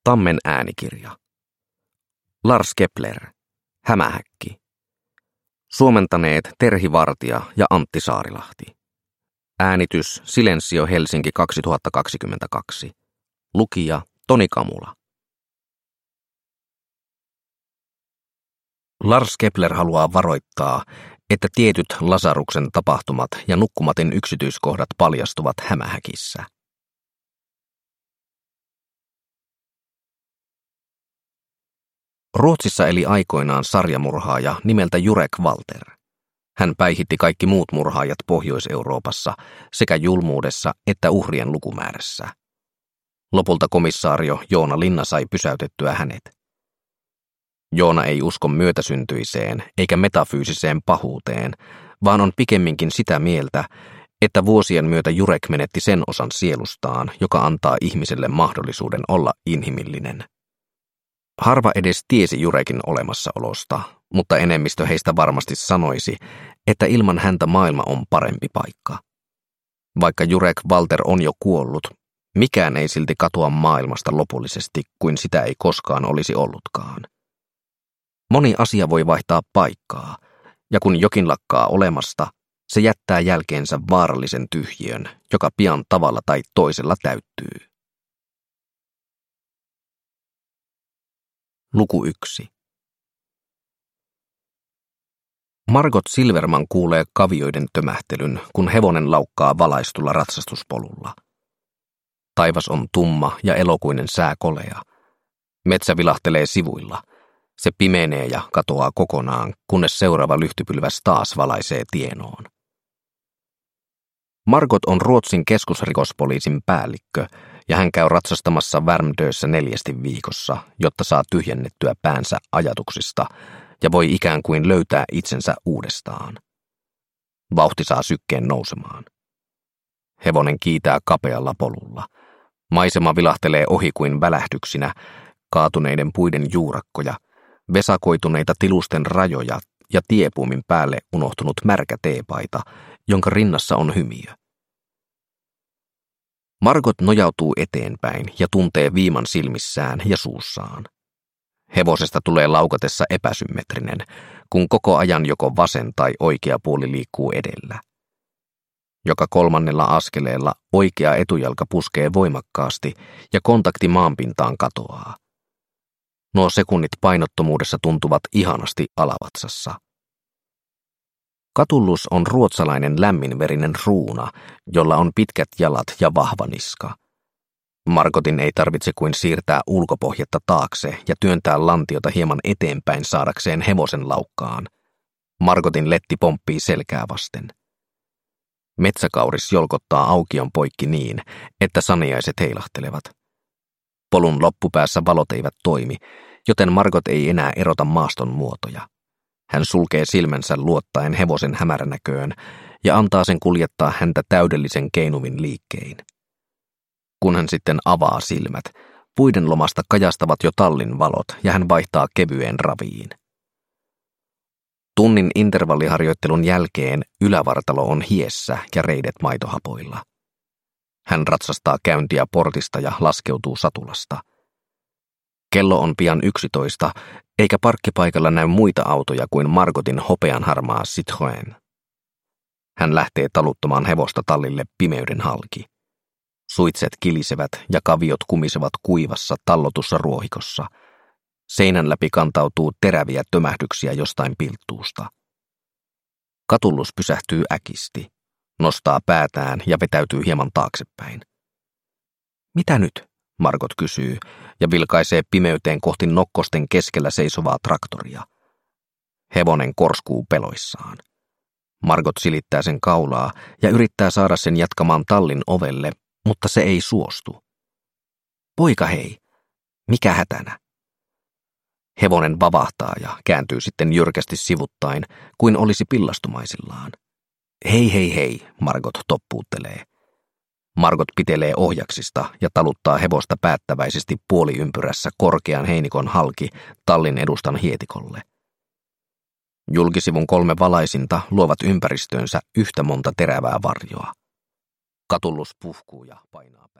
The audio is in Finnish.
Tammen äänikirja. Lars Kepler. Hämähäkki. Suomentaneet Terhi Vartija ja Antti Saarilahti. Äänitys Silensio Helsinki 2022. Lukija Toni Kamula. Lars Kepler haluaa varoittaa, että tietyt Lasaruksen tapahtumat ja nukkumatin yksityiskohdat paljastuvat hämähäkissä. Ruotsissa eli aikoinaan sarjamurhaaja nimeltä Jurek Walter. Hän päihitti kaikki muut murhaajat Pohjois-Euroopassa sekä julmuudessa että uhrien lukumäärässä. Lopulta komissaario Joona Linna sai pysäytettyä hänet. Joona ei usko myötäsyntyiseen eikä metafyysiseen pahuuteen, vaan on pikemminkin sitä mieltä, että vuosien myötä Jurek menetti sen osan sielustaan, joka antaa ihmiselle mahdollisuuden olla inhimillinen. Harva edes tiesi Jurekin olemassaolosta, mutta enemmistö heistä varmasti sanoisi, että ilman häntä maailma on parempi paikka. Vaikka Jurek Walter on jo kuollut, mikään ei silti katoa maailmasta lopullisesti kuin sitä ei koskaan olisi ollutkaan. Moni asia voi vaihtaa paikkaa, ja kun jokin lakkaa olemasta, se jättää jälkeensä vaarallisen tyhjiön, joka pian tavalla tai toisella täyttyy. Luku 1. Margot Silverman kuulee kavioiden tömähtelyn, kun hevonen laukkaa valaistulla ratsastuspolulla. Taivas on tumma ja elokuinen sää kolea. Metsä vilahtelee sivuilla. Se pimenee ja katoaa kokonaan, kunnes seuraava lyhtypylväs taas valaisee tienoon. Margot on Ruotsin keskusrikospoliisin päällikkö, ja hän käy ratsastamassa Värmdössä 4 viikossa, jotta saa tyhjennettyä päänsä ajatuksista ja voi ikään kuin löytää itsensä uudestaan. Vauhti saa sykkeen nousemaan. Hevonen kiitää kapealla polulla. Maisema vilahtelee ohi kuin välähdyksinä, kaatuneiden puiden juurakkoja, vesakoituneita tilusten rajoja ja tiepuumin päälle unohtunut märkä teepaita, jonka rinnassa on hymiö. Margot nojautuu eteenpäin ja tuntee viiman silmissään ja suussaan. Hevosesta tulee laukatessa epäsymmetrinen, kun koko ajan joko vasen tai oikea puoli liikkuu edellä. Joka 3. askeleella oikea etujalka puskee voimakkaasti ja kontakti maanpintaan katoaa. Nuo sekunnit painottomuudessa tuntuvat ihanasti alavatsassa. Katullus on ruotsalainen lämminverinen ruuna, jolla on pitkät jalat ja vahva niska. Margotin ei tarvitse kuin siirtää ulkopohjetta taakse ja työntää lantiota hieman eteenpäin saadakseen hevosen laukkaan. Margotin letti pomppii selkää vasten. Metsäkauris jolkottaa aukion poikki niin, että saniaiset heilahtelevat. Polun loppupäässä valot eivät toimi, joten Margot ei enää erota maaston muotoja. Hän sulkee silmänsä luottaen hevosen hämäränäköön ja antaa sen kuljettaa häntä täydellisen keinuvin liikkein. Kun hän sitten avaa silmät, puiden lomasta kajastavat jo tallin valot ja hän vaihtaa kevyeen raviin. Tunnin intervalliharjoittelun jälkeen ylävartalo on hiessä ja reidet maitohapoilla. Hän ratsastaa käyntiä portista ja laskeutuu satulasta. Kello on pian 11, eikä parkkipaikalla näy muita autoja kuin Margotin hopeanharmaa Citroën. Hän lähtee taluttamaan hevosta tallille pimeyden halki. Suitset kilisevät ja kaviot kumisevat kuivassa tallotussa ruohikossa. Seinän läpi kantautuu teräviä tömähdyksiä jostain pilttuusta. Katullus pysähtyy äkisti, nostaa päätään ja vetäytyy hieman taaksepäin. Mitä nyt? Margot kysyy ja vilkaisee pimeyteen kohti nokkosten keskellä seisovaa traktoria. Hevonen korskuu peloissaan. Margot silittää sen kaulaa ja yrittää saada sen jatkamaan tallin ovelle, mutta se ei suostu. Poika hei, mikä hätänä? Hevonen vavahtaa ja kääntyy sitten jyrkästi sivuttain, kuin olisi pillastumaisillaan. Hei, Margot toppuuttelee. Margot pitelee ohjaksista ja taluttaa hevosta päättäväisesti puoliympyrässä korkean heinikon halki tallin edustan hietikolle. Julkisivun 3 valaisinta luovat ympäristöönsä yhtä monta terävää varjoa. Katullus puhkuu ja painaa